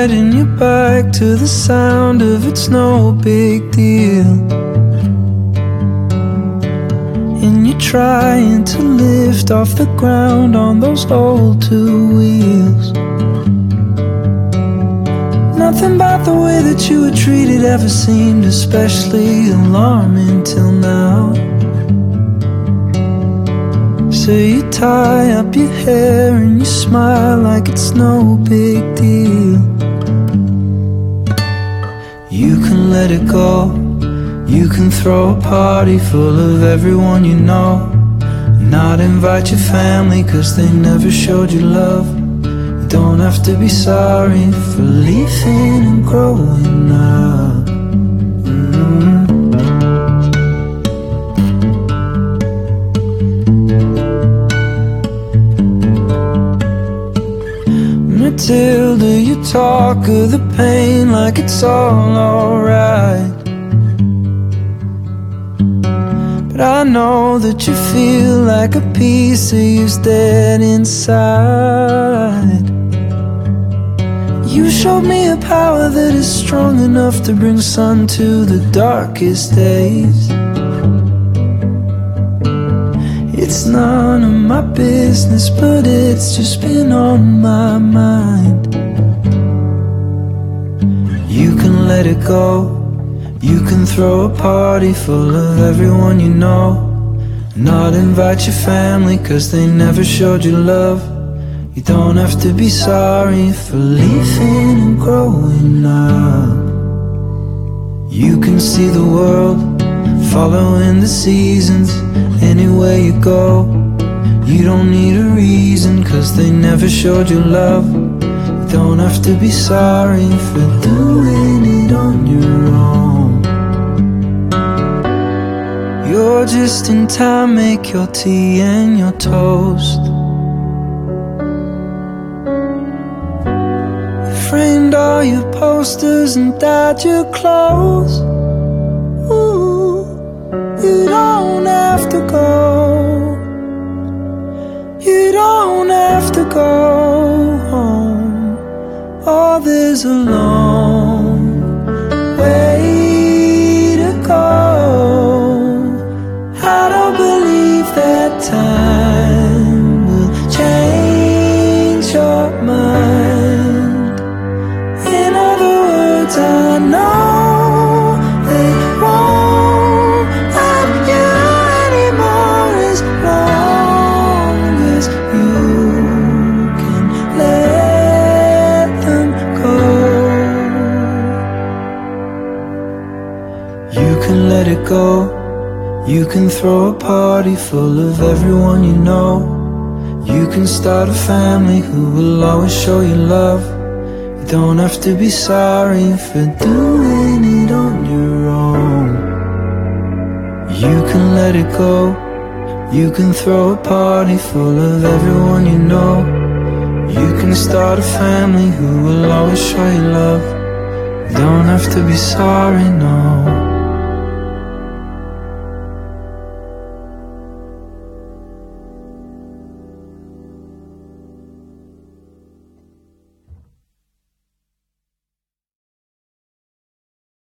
riding your bike to the sound of It's No Big Deal. And you're trying to lift off the ground on those old two wheels. Nothing about the way that you were treated ever seemed especially alarming till now. So you tie up your hair and you smile like it's no big deal. You can let it go. You can throw a party full of everyone you know, and not invite your family cause they never showed you love. You don't have to be sorry for leaving and growing up. Matilda, you talk of the pain like it's all alright, but I know that you feel like a piece of you's dead inside. You showed me a power that is strong enough to bring sun to the darkest days. It's none of my business, but it's just been on my mind. You can let it go. You can throw a party full of everyone you know, not invite your family cause they never showed you love. You don't have to be sorry for leaving and growing up. You can see the world, following the seasons, anywhere you go. You don't need a reason cause they never showed you love. You don't have to be sorry for doing it on your own. You're just in time, make your tea and your toast. You framed all your posters and dyed your clothes. Ooh, you don't have to go. You don't have to go home. Oh, there's a long way to go. I don't believe that time will change your mind. In other words, I know they won't love you anymore as long as you can let them go. You can let it go. You can throw a party full of everyone you know. You can start a family who will always show you love. You don't have to be sorry for doing it on your own. You can let it go. You can throw a party full of everyone you know. You can start a family who will always show you love. You don't have to be sorry, no.